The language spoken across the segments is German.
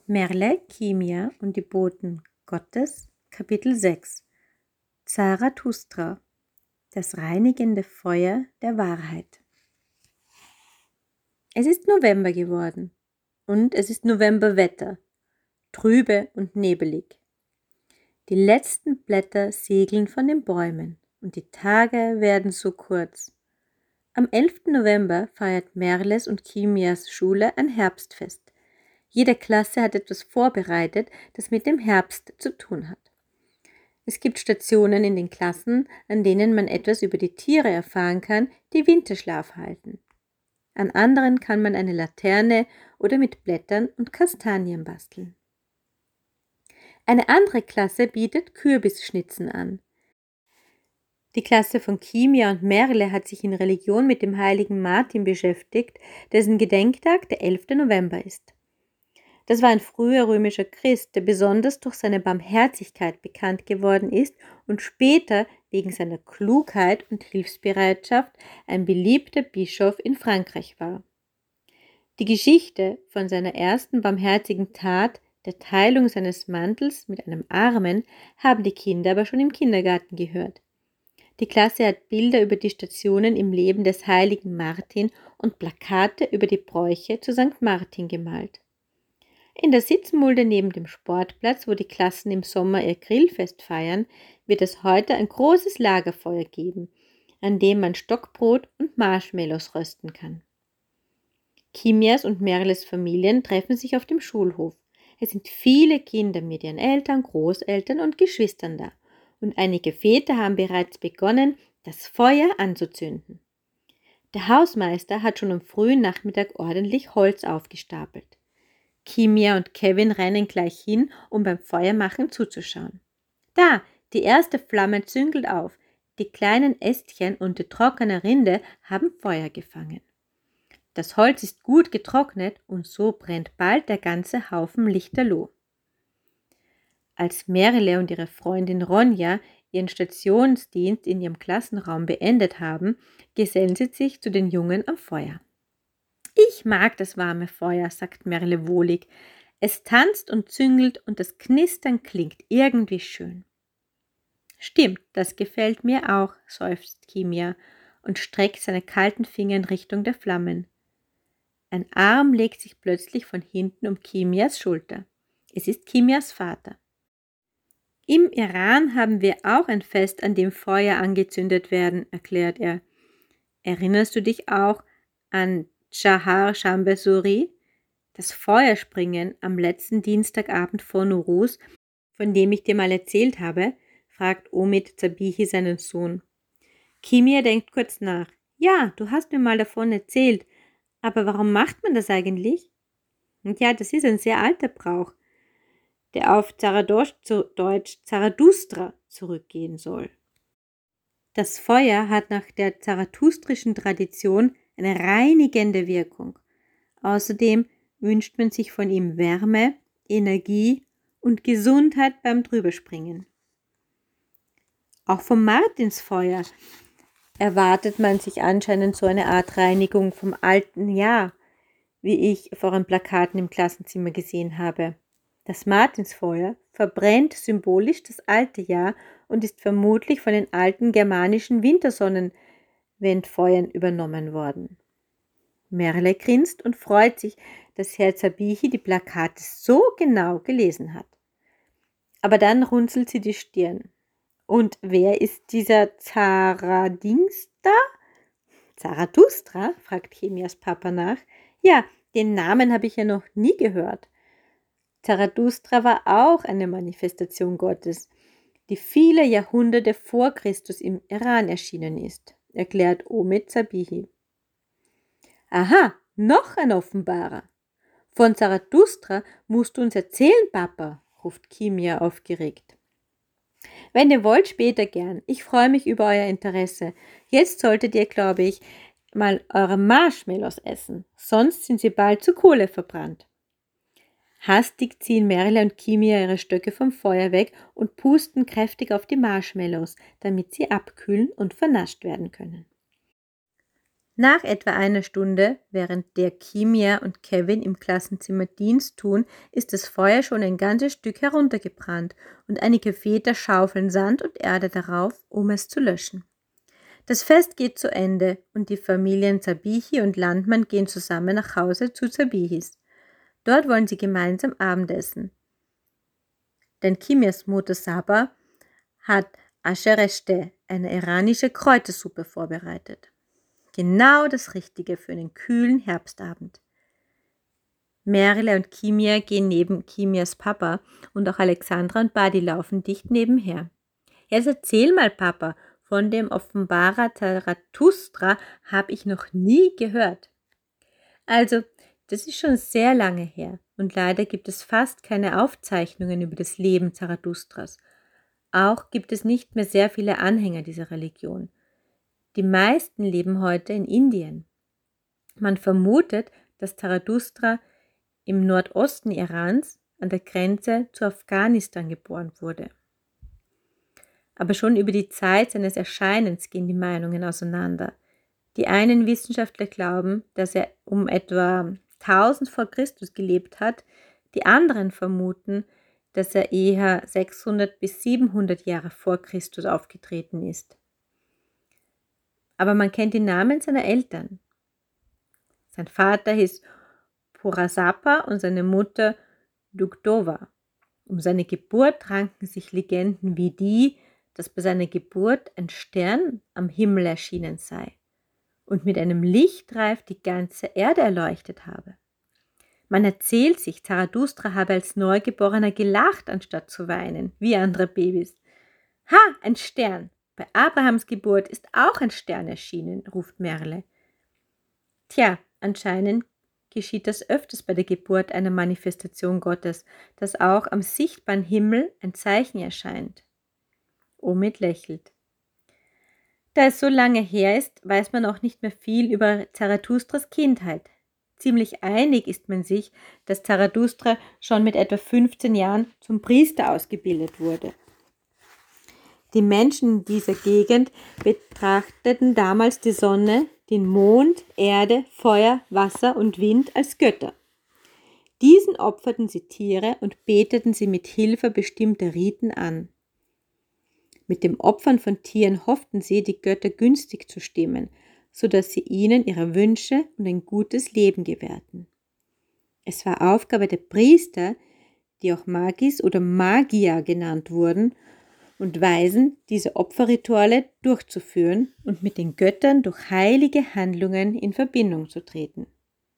Merle, Kimia und die Boten Gottes, Kapitel 6 Zarathustra, das reinigende Feuer der Wahrheit. Es ist November geworden und es ist Novemberwetter, trübe und nebelig. Die letzten Blätter segeln von den Bäumen und die Tage werden so kurz. Am 11. November feiert Merles und Kimias Schule ein Herbstfest. Jede Klasse hat etwas vorbereitet, das mit dem Herbst zu tun hat. Es gibt Stationen in den Klassen, an denen man etwas über die Tiere erfahren kann, die Winterschlaf halten. An anderen kann man eine Laterne oder mit Blättern und Kastanien basteln. Eine andere Klasse bietet Kürbisschnitzen an. Die Klasse von Kimia und Merle hat sich in Religion mit dem heiligen Martin beschäftigt, dessen Gedenktag der 11. November ist. Das war ein früher römischer Christ, der besonders durch seine Barmherzigkeit bekannt geworden ist und später wegen seiner Klugheit und Hilfsbereitschaft ein beliebter Bischof in Frankreich war. Die Geschichte von seiner ersten barmherzigen Tat, der Teilung seines Mantels mit einem Armen, haben die Kinder aber schon im Kindergarten gehört. Die Klasse hat Bilder über die Stationen im Leben des heiligen Martin und Plakate über die Bräuche zu St. Martin gemalt. In der Sitzmulde neben dem Sportplatz, wo die Klassen im Sommer ihr Grillfest feiern, wird es heute ein großes Lagerfeuer geben, an dem man Stockbrot und Marshmallows rösten kann. Kimias und Merles Familien treffen sich auf dem Schulhof. Es sind viele Kinder mit ihren Eltern, Großeltern und Geschwistern da, und einige Väter haben bereits begonnen, das Feuer anzuzünden. Der Hausmeister hat schon am frühen Nachmittag ordentlich Holz aufgestapelt. Kimia und Kevin rennen gleich hin, um beim Feuermachen zuzuschauen. Da, die erste Flamme zündelt auf. Die kleinen Ästchen und die trockene Rinde haben Feuer gefangen. Das Holz ist gut getrocknet und so brennt bald der ganze Haufen lichterloh. Als Merle und ihre Freundin Ronja ihren Stationsdienst in ihrem Klassenraum beendet haben, gesellen sie sich zu den Jungen am Feuer. »Ich mag das warme Feuer«, sagt Merle wohlig. »Es tanzt und züngelt und das Knistern klingt irgendwie schön.« »Stimmt, das gefällt mir auch«, seufzt Kimia und streckt seine kalten Finger in Richtung der Flammen. Ein Arm legt sich plötzlich von hinten um Kimias Schulter. Es ist Kimias Vater. »Im Iran haben wir auch ein Fest, an dem Feuer angezündet werden«, erklärt er. »Erinnerst du dich auch an Chahar Shambesuri, das Feuerspringen am letzten Dienstagabend vor Nowruz, von dem ich dir mal erzählt habe?« fragt Omid Zabihi seinen Sohn. Kimia denkt kurz nach. »Ja, du hast mir mal davon erzählt, aber warum macht man das eigentlich?« Und ja, das ist ein sehr alter Brauch, der auf Zarathustra zurückgehen soll. Das Feuer hat nach der zarathustrischen Tradition eine reinigende Wirkung. Außerdem wünscht man sich von ihm Wärme, Energie und Gesundheit beim Drüberspringen. Auch vom Martinsfeuer erwartet man sich anscheinend so eine Art Reinigung vom alten Jahr, wie ich vor den Plakaten im Klassenzimmer gesehen habe. Das Martinsfeuer verbrennt symbolisch das alte Jahr und ist vermutlich von den alten germanischen Wintersonnenwendfeuern übernommen worden. Merle grinst und freut sich, dass Herr Zabihi die Plakate so genau gelesen hat. Aber dann runzelt sie die Stirn. Und wer ist dieser Zaradings da? Zarathustra? Fragt Kimias Papa nach. Ja, den Namen habe ich ja noch nie gehört. Zarathustra war auch eine Manifestation Gottes, die viele Jahrhunderte vor Christus im Iran erschienen ist, erklärt Omid Zabihi. Aha, noch ein Offenbarer. Von Zarathustra musst du uns erzählen, Papa, ruft Kimia aufgeregt. Wenn ihr wollt, später gern. Ich freue mich über euer Interesse. Jetzt solltet ihr, glaube ich, mal eure Marshmallows essen, sonst sind sie bald zu Kohle verbrannt. Hastig ziehen Merle und Kimia ihre Stöcke vom Feuer weg und pusten kräftig auf die Marshmallows, damit sie abkühlen und vernascht werden können. Nach etwa einer Stunde, während der Kimia und Kevin im Klassenzimmer Dienst tun, ist das Feuer schon ein ganzes Stück heruntergebrannt und einige Väter schaufeln Sand und Erde darauf, um es zu löschen. Das Fest geht zu Ende und die Familien Zabichi und Landmann gehen zusammen nach Hause zu Zabichis. Dort wollen sie gemeinsam Abendessen. Denn Kimias Mutter Saba hat Ashereshte, eine iranische Kräutersuppe, vorbereitet. Genau das Richtige für einen kühlen Herbstabend. Merle und Kimia gehen neben Kimias Papa und auch Alexandra und Buddy laufen dicht nebenher. Jetzt erzähl mal, Papa, von dem Offenbarer Zarathustra habe ich noch nie gehört. Also, das ist schon sehr lange her und leider gibt es fast keine Aufzeichnungen über das Leben Zarathustras. Auch gibt es nicht mehr sehr viele Anhänger dieser Religion. Die meisten leben heute in Indien. Man vermutet, dass Zarathustra im Nordosten Irans an der Grenze zu Afghanistan geboren wurde. Aber schon über die Zeit seines Erscheinens gehen die Meinungen auseinander. Die einen Wissenschaftler glauben, dass er um etwa 1000 vor Christus gelebt hat, die anderen vermuten, dass er eher 600 bis 700 Jahre vor Christus aufgetreten ist. Aber man kennt die Namen seiner Eltern. Sein Vater hieß Purasapa und seine Mutter Dugdova. Um seine Geburt ranken sich Legenden wie die, dass bei seiner Geburt ein Stern am Himmel erschienen sei und mit einem Lichtreif die ganze Erde erleuchtet habe. Man erzählt sich, Zarathustra habe als Neugeborener gelacht, anstatt zu weinen, wie andere Babys. Ha, ein Stern! Bei Abrahams Geburt ist auch ein Stern erschienen, ruft Merle. Tja, anscheinend geschieht das öfters bei der Geburt einer Manifestation Gottes, dass auch am sichtbaren Himmel ein Zeichen erscheint. Omid lächelt. Da es so lange her ist, weiß man auch nicht mehr viel über Zarathustras Kindheit. Ziemlich einig ist man sich, dass Zarathustra schon mit etwa 15 Jahren zum Priester ausgebildet wurde. Die Menschen in dieser Gegend betrachteten damals die Sonne, den Mond, Erde, Feuer, Wasser und Wind als Götter. Diesen opferten sie Tiere und beteten sie mit Hilfe bestimmter Riten an. Mit dem Opfern von Tieren hofften sie, die Götter günstig zu stimmen, sodass sie ihnen ihre Wünsche und ein gutes Leben gewährten. Es war Aufgabe der Priester, die auch Magis oder Magier genannt wurden, und Weisen, diese Opferrituale durchzuführen und mit den Göttern durch heilige Handlungen in Verbindung zu treten.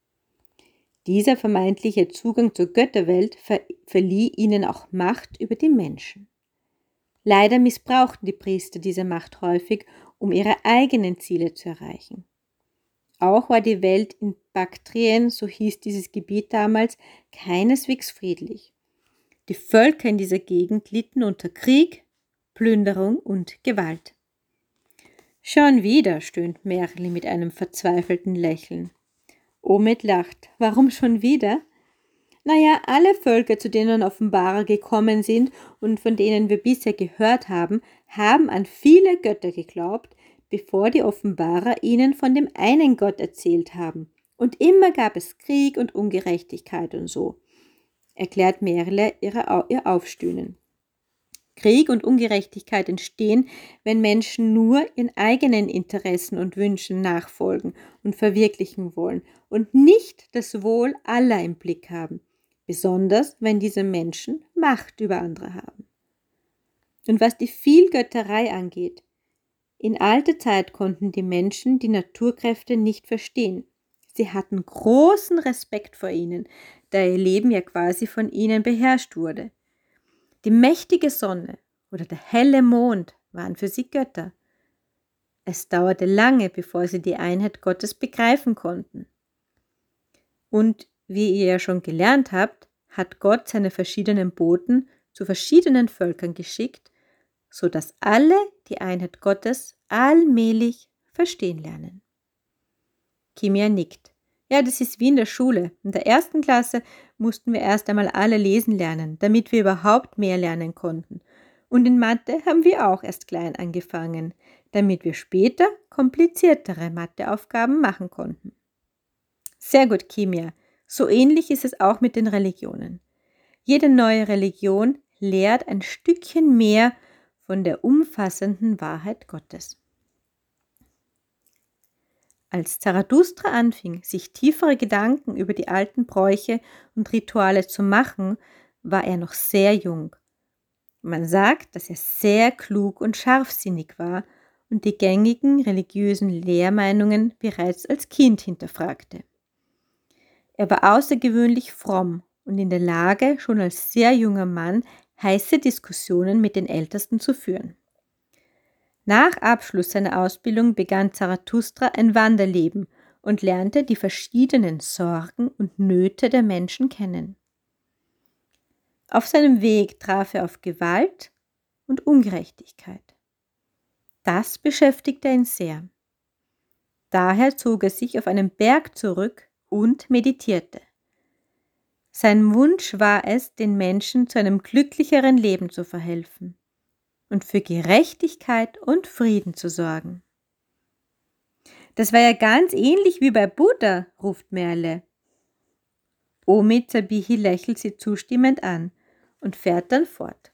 Dieser vermeintliche Zugang zur Götterwelt verlieh ihnen auch Macht über die Menschen. Leider missbrauchten die Priester diese Macht häufig, um ihre eigenen Ziele zu erreichen. Auch war die Welt in Baktrien, so hieß dieses Gebiet damals, keineswegs friedlich. Die Völker in dieser Gegend litten unter Krieg, Plünderung und Gewalt. Schon wieder, stöhnt Merli mit einem verzweifelten Lächeln. Omid lacht. Warum schon wieder? Naja, alle Völker, zu denen Offenbarer gekommen sind und von denen wir bisher gehört haben, haben an viele Götter geglaubt, bevor die Offenbarer ihnen von dem einen Gott erzählt haben. Und immer gab es Krieg und Ungerechtigkeit und so, erklärt Merle ihr Aufstöhnen. Krieg und Ungerechtigkeit entstehen, wenn Menschen nur ihren eigenen Interessen und Wünschen nachfolgen und verwirklichen wollen und nicht das Wohl aller im Blick haben, besonders wenn diese Menschen Macht über andere haben. Und was die Vielgötterei angeht, in alter Zeit konnten die Menschen die Naturkräfte nicht verstehen. Sie hatten großen Respekt vor ihnen, da ihr Leben ja quasi von ihnen beherrscht wurde. Die mächtige Sonne oder der helle Mond waren für sie Götter. Es dauerte lange, bevor sie die Einheit Gottes begreifen konnten. Und wie ihr ja schon gelernt habt, hat Gott seine verschiedenen Boten zu verschiedenen Völkern geschickt, sodass alle die Einheit Gottes allmählich verstehen lernen. Kimia nickt. Ja, das ist wie in der Schule. In der 1. Klasse mussten wir erst einmal alle lesen lernen, damit wir überhaupt mehr lernen konnten. Und in Mathe haben wir auch erst klein angefangen, damit wir später kompliziertere Matheaufgaben machen konnten. Sehr gut, Kimia. So ähnlich ist es auch mit den Religionen. Jede neue Religion lehrt ein Stückchen mehr von der umfassenden Wahrheit Gottes. Als Zarathustra anfing, sich tiefere Gedanken über die alten Bräuche und Rituale zu machen, war er noch sehr jung. Man sagt, dass er sehr klug und scharfsinnig war und die gängigen religiösen Lehrmeinungen bereits als Kind hinterfragte. Er war außergewöhnlich fromm und in der Lage, schon als sehr junger Mann heiße Diskussionen mit den Ältesten zu führen. Nach Abschluss seiner Ausbildung begann Zarathustra ein Wanderleben und lernte die verschiedenen Sorgen und Nöte der Menschen kennen. Auf seinem Weg traf er auf Gewalt und Ungerechtigkeit. Das beschäftigte ihn sehr. Daher zog er sich auf einen Berg zurück und meditierte. Sein Wunsch war es, den Menschen zu einem glücklicheren Leben zu verhelfen und für Gerechtigkeit und Frieden zu sorgen. Das war ja ganz ähnlich wie bei Buddha, ruft Merle. Omid Zebihi lächelt sie zustimmend an und fährt dann fort.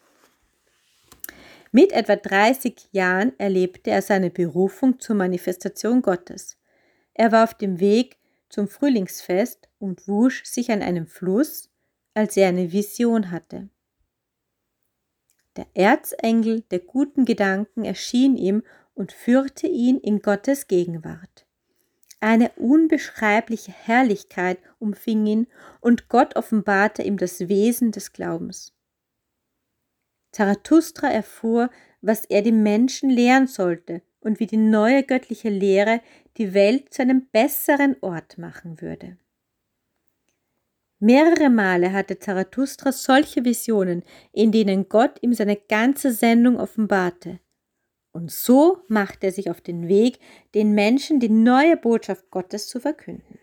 Mit etwa 30 Jahren erlebte er seine Berufung zur Manifestation Gottes. Er war auf dem Weg zum Frühlingsfest und wusch sich an einem Fluss, als er eine Vision hatte. Der Erzengel der guten Gedanken erschien ihm und führte ihn in Gottes Gegenwart. Eine unbeschreibliche Herrlichkeit umfing ihn und Gott offenbarte ihm das Wesen des Glaubens. Zarathustra erfuhr, was er die Menschen lehren sollte und wie die neue göttliche Lehre die Welt zu einem besseren Ort machen würde. Mehrere Male hatte Zarathustra solche Visionen, in denen Gott ihm seine ganze Sendung offenbarte. Und so machte er sich auf den Weg, den Menschen die neue Botschaft Gottes zu verkünden.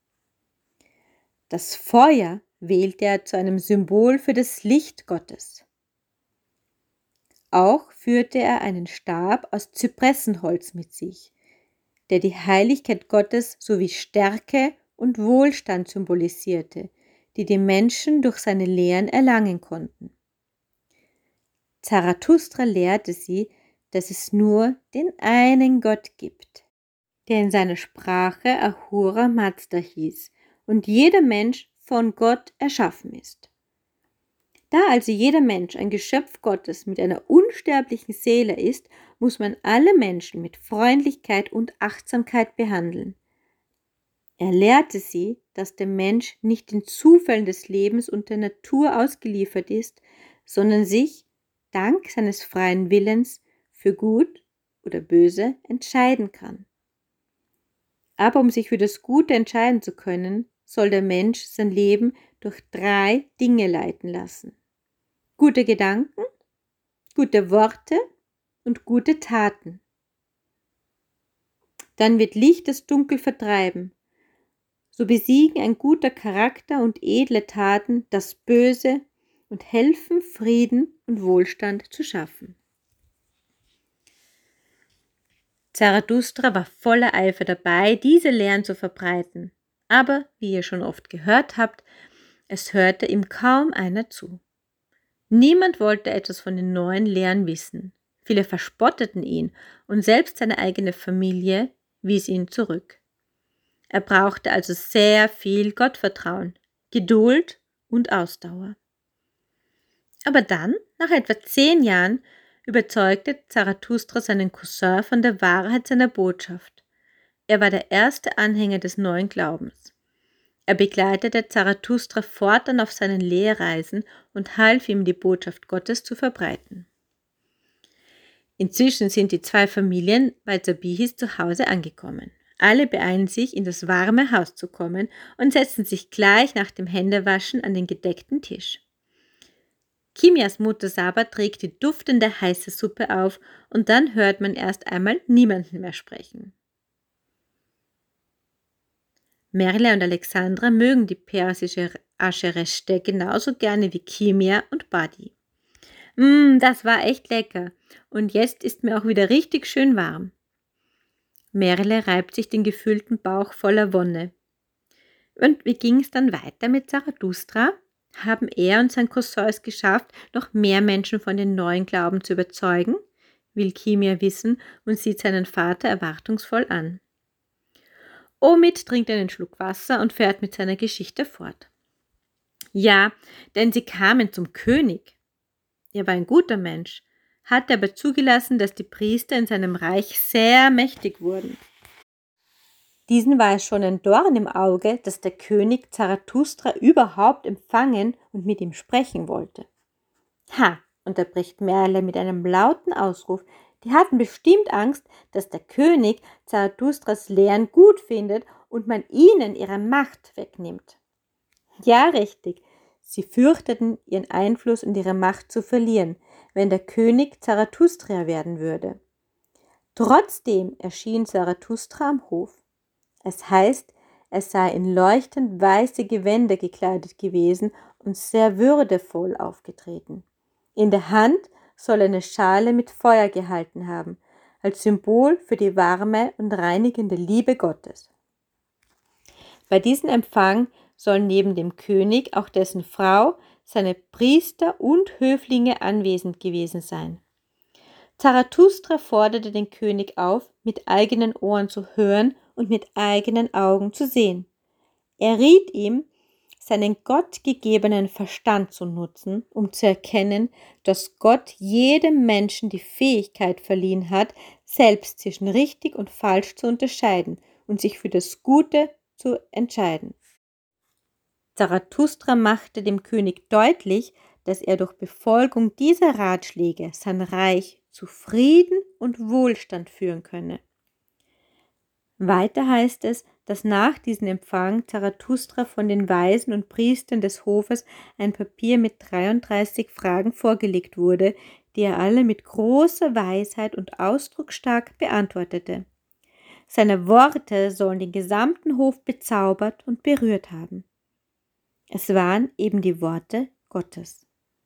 Das Feuer wählte er zu einem Symbol für das Licht Gottes. Auch führte er einen Stab aus Zypressenholz mit sich, der die Heiligkeit Gottes sowie Stärke und Wohlstand symbolisierte, die die Menschen durch seine Lehren erlangen konnten. Zarathustra lehrte sie, dass es nur den einen Gott gibt, der in seiner Sprache Ahura Mazda hieß und jeder Mensch von Gott erschaffen ist. Da also jeder Mensch ein Geschöpf Gottes mit einer unsterblichen Seele ist, muss man alle Menschen mit Freundlichkeit und Achtsamkeit behandeln. Er lehrte sie, dass der Mensch nicht den Zufällen des Lebens und der Natur ausgeliefert ist, sondern sich, dank seines freien Willens, für gut oder böse entscheiden kann. Aber um sich für das Gute entscheiden zu können, soll der Mensch sein Leben durch 3 Dinge leiten lassen: gute Gedanken, gute Worte und gute Taten. Dann wird Licht das Dunkel vertreiben. So besiegen ein guter Charakter und edle Taten das Böse und helfen, Frieden und Wohlstand zu schaffen. Zarathustra war voller Eifer dabei, diese Lehren zu verbreiten. Aber, wie ihr schon oft gehört habt, es hörte ihm kaum einer zu. Niemand wollte etwas von den neuen Lehren wissen. Viele verspotteten ihn und selbst seine eigene Familie wies ihn zurück. Er brauchte also sehr viel Gottvertrauen, Geduld und Ausdauer. Aber dann, nach etwa 10 Jahren, überzeugte Zarathustra seinen Cousin von der Wahrheit seiner Botschaft. Er war der erste Anhänger des neuen Glaubens. Er begleitete Zarathustra fortan auf seinen Lehrreisen und half ihm, die Botschaft Gottes zu verbreiten. Inzwischen sind die 2 Familien bei Zabihis zu Hause angekommen. Alle beeilen sich, in das warme Haus zu kommen und setzen sich gleich nach dem Händewaschen an den gedeckten Tisch. Kimias Mutter Saba trägt die duftende heiße Suppe auf und dann hört man erst einmal niemanden mehr sprechen. Merle und Alexandra mögen die persische Aschereste genauso gerne wie Kimia und Badi. Das war echt lecker. Und jetzt ist mir auch wieder richtig schön warm. Merle reibt sich den gefüllten Bauch voller Wonne. Und wie ging es dann weiter mit Zarathustra? Haben er und sein Cousin es geschafft, noch mehr Menschen von den neuen Glauben zu überzeugen? Will Kimia wissen und sieht seinen Vater erwartungsvoll an. Omid trinkt einen Schluck Wasser und fährt mit seiner Geschichte fort. Ja, denn sie kamen zum König. Er war ein guter Mensch, hatte aber zugelassen, dass die Priester in seinem Reich sehr mächtig wurden. Diesen war es schon ein Dorn im Auge, dass der König Zarathustra überhaupt empfangen und mit ihm sprechen wollte. Ha, unterbricht Merle mit einem lauten Ausruf, die hatten bestimmt Angst, dass der König Zarathustras Lehren gut findet und man ihnen ihre Macht wegnimmt. Ja, richtig, sie fürchteten, ihren Einfluss und ihre Macht zu verlieren, wenn der König Zarathustra werden würde. Trotzdem erschien Zarathustra am Hof. Es heißt, er sei in leuchtend weiße Gewänder gekleidet gewesen und sehr würdevoll aufgetreten. In der Hand soll er eine Schale mit Feuer gehalten haben, als Symbol für die warme und reinigende Liebe Gottes. Bei diesem Empfang sollen neben dem König auch dessen Frau, seine Priester und Höflinge anwesend gewesen sein. Zarathustra forderte den König auf, mit eigenen Ohren zu hören und mit eigenen Augen zu sehen. Er riet ihm, seinen gottgegebenen Verstand zu nutzen, um zu erkennen, dass Gott jedem Menschen die Fähigkeit verliehen hat, selbst zwischen richtig und falsch zu unterscheiden und sich für das Gute zu entscheiden. Zarathustra machte dem König deutlich, dass er durch Befolgung dieser Ratschläge sein Reich zu Frieden und Wohlstand führen könne. Weiter heißt es, dass nach diesem Empfang Zarathustra von den Weisen und Priestern des Hofes ein Papier mit 33 Fragen vorgelegt wurde, die er alle mit großer Weisheit und ausdrucksstark beantwortete. Seine Worte sollen den gesamten Hof bezaubert und berührt haben. Es waren eben die Worte Gottes.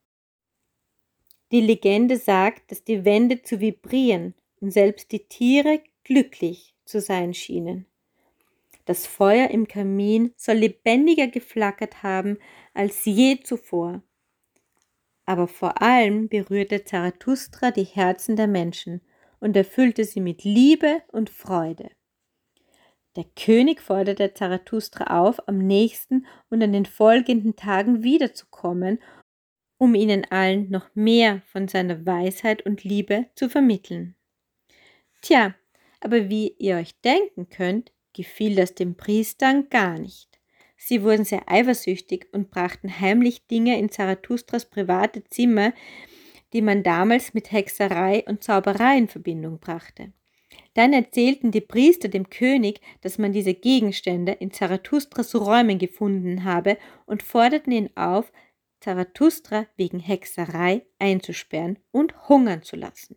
Die Legende sagt, dass die Wände zu vibrieren und selbst die Tiere glücklich zu sein schienen. Das Feuer im Kamin soll lebendiger geflackert haben als je zuvor. Aber vor allem berührte Zarathustra die Herzen der Menschen und erfüllte sie mit Liebe und Freude. Der König forderte Zarathustra auf, am nächsten und an den folgenden Tagen wiederzukommen, um ihnen allen noch mehr von seiner Weisheit und Liebe zu vermitteln. Tja, aber wie ihr euch denken könnt, gefiel das den Priestern gar nicht. Sie wurden sehr eifersüchtig und brachten heimlich Dinge in Zarathustras private Zimmer, die man damals mit Hexerei und Zauberei in Verbindung brachte. Dann erzählten die Priester dem König, dass man diese Gegenstände in Zarathustras Räumen gefunden habe und forderten ihn auf, Zarathustra wegen Hexerei einzusperren und hungern zu lassen.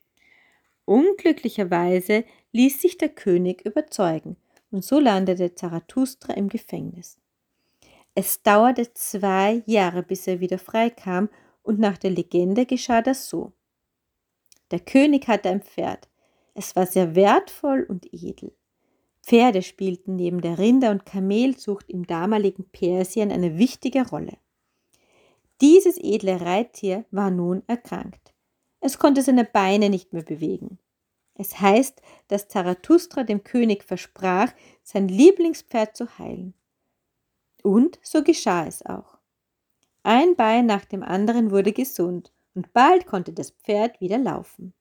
Unglücklicherweise ließ sich der König überzeugen und so landete Zarathustra im Gefängnis. Es dauerte 2 Jahre, bis er wieder freikam und nach der Legende geschah das so. Der König hatte ein Pferd. Es war sehr wertvoll und edel. Pferde spielten neben der Rinder- und Kamelzucht im damaligen Persien eine wichtige Rolle. Dieses edle Reittier war nun erkrankt. Es konnte seine Beine nicht mehr bewegen. Es heißt, dass Zarathustra dem König versprach, sein Lieblingspferd zu heilen. Und so geschah es auch. Ein Bein nach dem anderen wurde gesund und bald konnte das Pferd wieder laufen.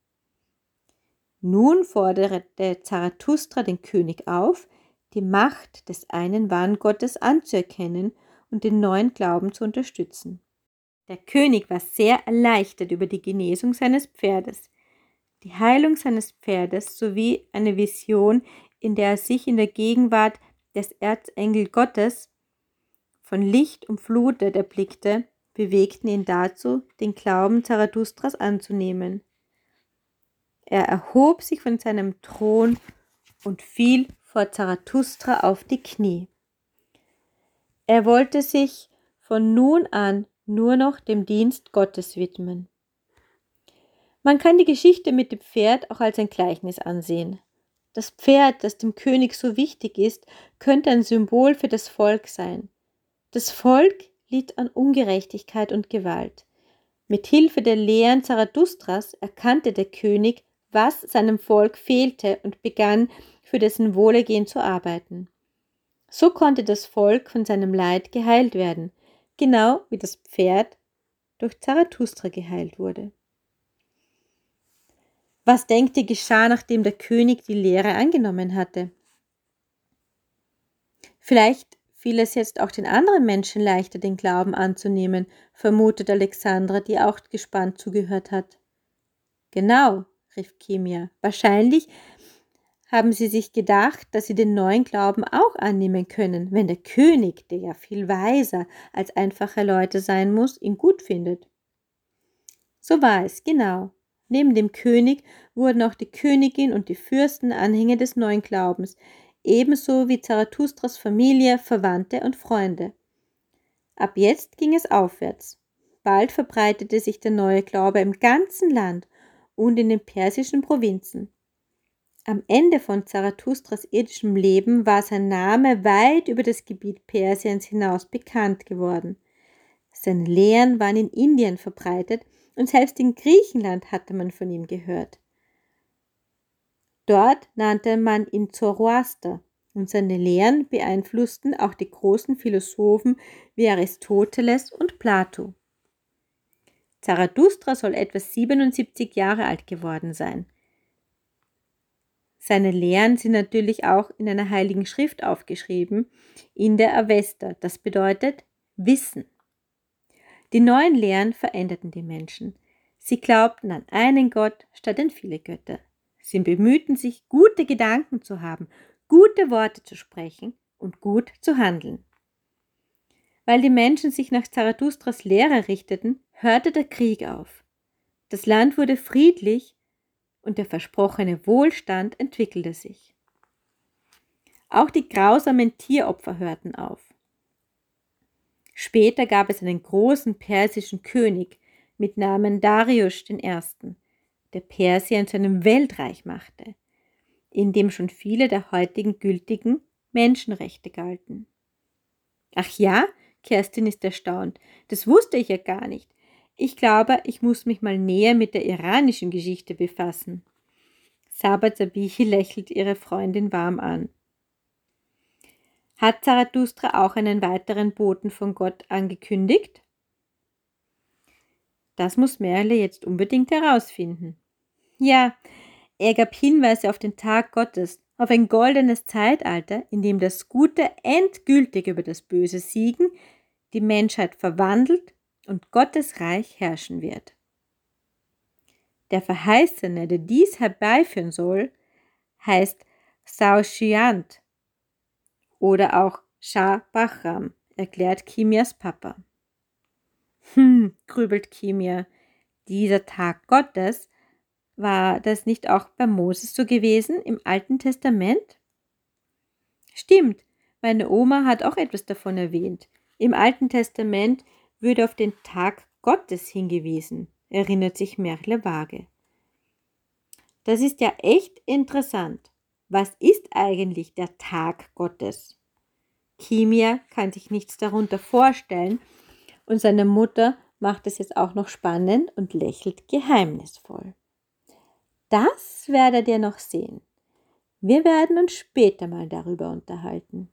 Nun forderte Zarathustra den König auf, die Macht des einen wahren Gottes anzuerkennen und den neuen Glauben zu unterstützen. Der König war sehr erleichtert über die Genesung seines Pferdes, die Heilung seines Pferdes sowie eine Vision, in der er sich in der Gegenwart des Erzengel Gottes von Licht umflutet erblickte, bewegten ihn dazu, den Glauben Zarathustras anzunehmen. Er erhob sich von seinem Thron und fiel vor Zarathustra auf die Knie. Er wollte sich von nun an nur noch dem Dienst Gottes widmen. Man kann die Geschichte mit dem Pferd auch als ein Gleichnis ansehen. Das Pferd, das dem König so wichtig ist, könnte ein Symbol für das Volk sein. Das Volk litt an Ungerechtigkeit und Gewalt. Mit Hilfe der Lehren Zarathustras erkannte der König, was seinem Volk fehlte und begann, für dessen Wohlergehen zu arbeiten. So konnte das Volk von seinem Leid geheilt werden, genau wie das Pferd durch Zarathustra geheilt wurde. Was denkt ihr geschah, nachdem der König die Lehre angenommen hatte? Vielleicht fiel es jetzt auch den anderen Menschen leichter, den Glauben anzunehmen, vermutet Alexandra, die auch gespannt zugehört hat. Genau, rief Kimia. Wahrscheinlich haben sie sich gedacht, dass sie den neuen Glauben auch annehmen können, wenn der König, der ja viel weiser als einfache Leute sein muss, ihn gut findet. So war es, genau. Neben dem König wurden auch die Königin und die Fürsten Anhänger des neuen Glaubens, ebenso wie Zarathustras Familie, Verwandte und Freunde. Ab jetzt ging es aufwärts. Bald verbreitete sich der neue Glaube im ganzen Land und in den persischen Provinzen. Am Ende von Zarathustras irdischem Leben war sein Name weit über das Gebiet Persiens hinaus bekannt geworden. Seine Lehren waren in Indien verbreitet und selbst in Griechenland hatte man von ihm gehört. Dort nannte man ihn Zoroaster und seine Lehren beeinflussten auch die großen Philosophen wie Aristoteles und Plato. Zarathustra soll etwa 77 Jahre alt geworden sein. Seine Lehren sind natürlich auch in einer heiligen Schrift aufgeschrieben, in der Avesta, das bedeutet Wissen. Die neuen Lehren veränderten die Menschen. Sie glaubten an einen Gott statt an viele Götter. Sie bemühten sich, gute Gedanken zu haben, gute Worte zu sprechen und gut zu handeln. Weil die Menschen sich nach Zarathustras Lehre richteten, hörte der Krieg auf. Das Land wurde friedlich und der versprochene Wohlstand entwickelte sich. Auch die grausamen Tieropfer hörten auf. Später gab es einen großen persischen König mit Namen Darius I., der Persien zu einem Weltreich machte, in dem schon viele der heutigen gültigen Menschenrechte galten. Ach ja, Kerstin ist erstaunt. Das wusste ich ja gar nicht. Ich glaube, ich muss mich mal näher mit der iranischen Geschichte befassen. Saba Zabichi lächelt ihre Freundin warm an. Hat Zarathustra auch einen weiteren Boten von Gott angekündigt? Das muss Merle jetzt unbedingt herausfinden. Ja, er gab Hinweise auf den Tag Gottes, auf ein goldenes Zeitalter, in dem das Gute endgültig über das Böse siegen, die Menschheit verwandelt und Gottes Reich herrschen wird. Der Verheißene, der dies herbeiführen soll, heißt Saoshyant oder auch Shah Bahram, erklärt Kimias Papa. Grübelt Kimia, dieser Tag Gottes, war das nicht auch bei Moses so gewesen im Alten Testament? Stimmt, meine Oma hat auch etwas davon erwähnt. Im Alten Testament würde auf den Tag Gottes hingewiesen, erinnert sich Merle vage. Das ist ja echt interessant. Was ist eigentlich der Tag Gottes? Kimia kann sich nichts darunter vorstellen und seine Mutter macht es jetzt auch noch spannend und lächelt geheimnisvoll. Das werdet ihr noch sehen. Wir werden uns später mal darüber unterhalten.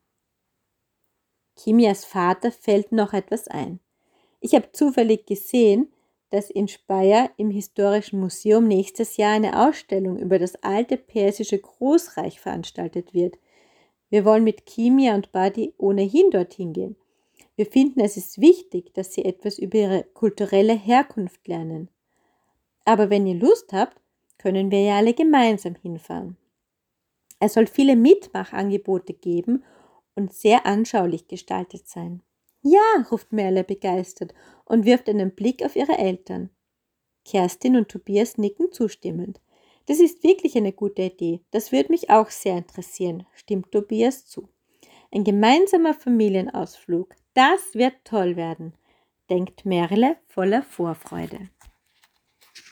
Kimias Vater fällt noch etwas ein. Ich habe zufällig gesehen, dass in Speyer im Historischen Museum nächstes Jahr eine Ausstellung über das alte persische Großreich veranstaltet wird. Wir wollen mit Kimia und Badi ohnehin dorthin gehen. Wir finden, es ist wichtig, dass sie etwas über ihre kulturelle Herkunft lernen. Aber wenn ihr Lust habt, können wir ja alle gemeinsam hinfahren. Es soll viele Mitmachangebote geben und sehr anschaulich gestaltet sein. Ja, ruft Merle begeistert und wirft einen Blick auf ihre Eltern. Kerstin und Tobias nicken zustimmend. Das ist wirklich eine gute Idee. Das würde mich auch sehr interessieren, stimmt Tobias zu. Ein gemeinsamer Familienausflug, das wird toll werden, denkt Merle voller Vorfreude.